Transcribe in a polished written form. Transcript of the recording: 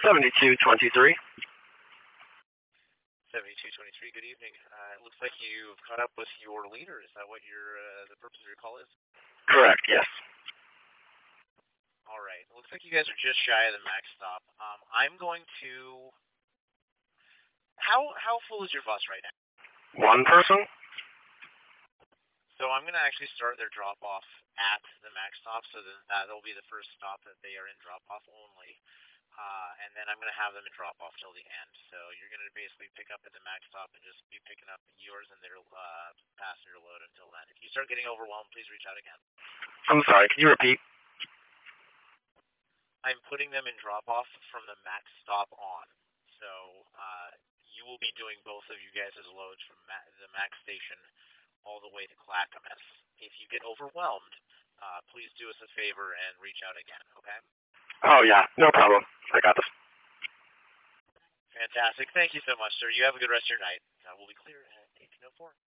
7223. 7223, good evening. It looks like you've caught up with your leader. Is that what the purpose of your call is? Correct, yes. All right. It looks like you guys are just shy of the max stop. I'm going to... How full is your bus right now? One person? So I'm going to actually start their drop-off at the max stop, so that'll be the first stop that they are in drop-off only. And then I'm going to have them in drop-off till the end. So you're going to basically pick up at the max stop and just be picking up yours and their passenger load until then. If you start getting overwhelmed, please reach out again. I'm sorry, can you repeat? I'm putting them in drop-off from the max stop on. So you will be doing both of you guys' loads from the max station all the way to Clackamas. If you get overwhelmed, please do us a favor and reach out again, okay? Oh, yeah, no problem. I got this. Fantastic. Thank you so much, sir. You have a good rest of your night. We'll be clear at 1804.